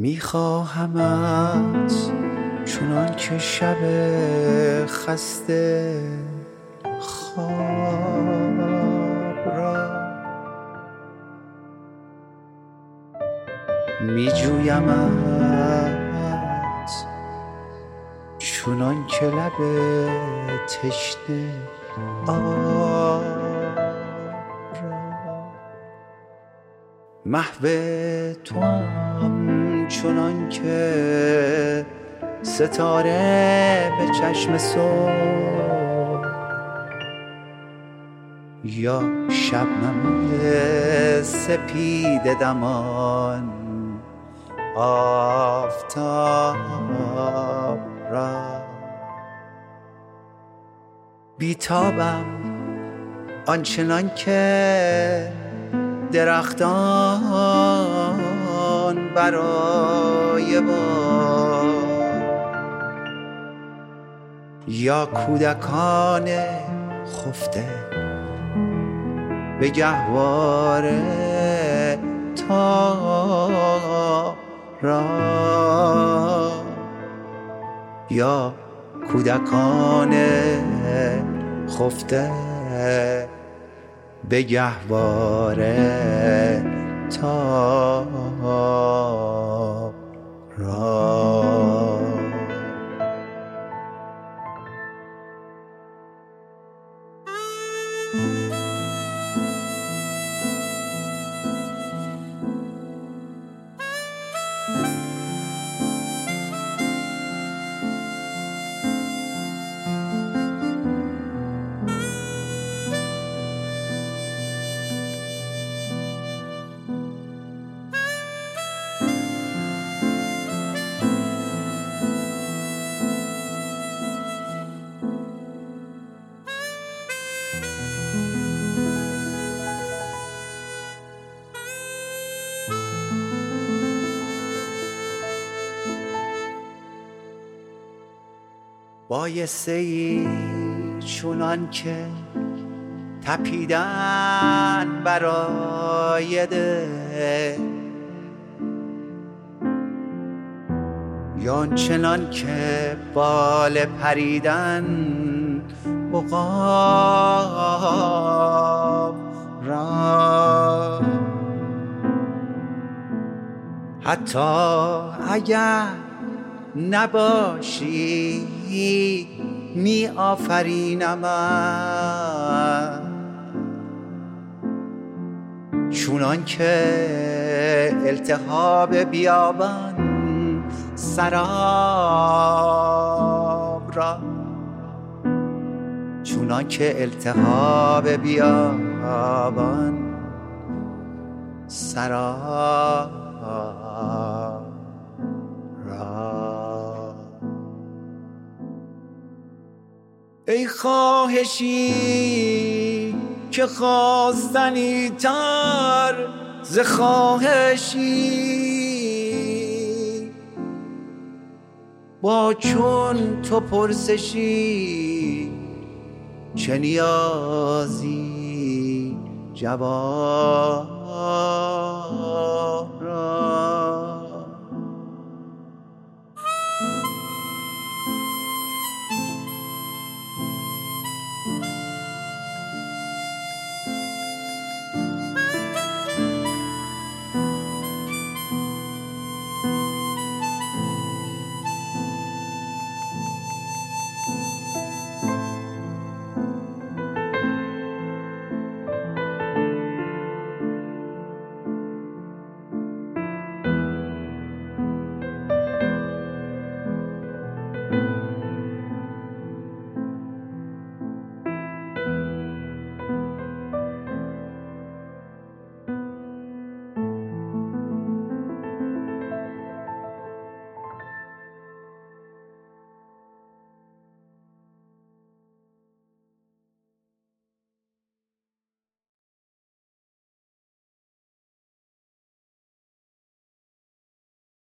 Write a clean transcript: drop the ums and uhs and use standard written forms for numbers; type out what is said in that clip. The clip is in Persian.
میخواهمت چنان که شب خسته خواب را میجویمت چنان که لب تشنه آب را محو توام چنان که ستاره به چشم صبح یا شبنم سپید دمان آفتاب را بیتابم آنچنان که درختان برای باد یا کودکان خفته به گهواره تارا یا کودکان خفته به گهواره تارا بایسته ای چونان که تپیدن برای ده یا چنان که بال پریدن عقاب را حتی اگر نباشی می آفرینم چونان که التهاب بیابان سراب را چونان که التهاب بیابان سراب ای خواهشی که خواستنی تر ز خواهشی با چون تو پرسشی چه نیازی جواب را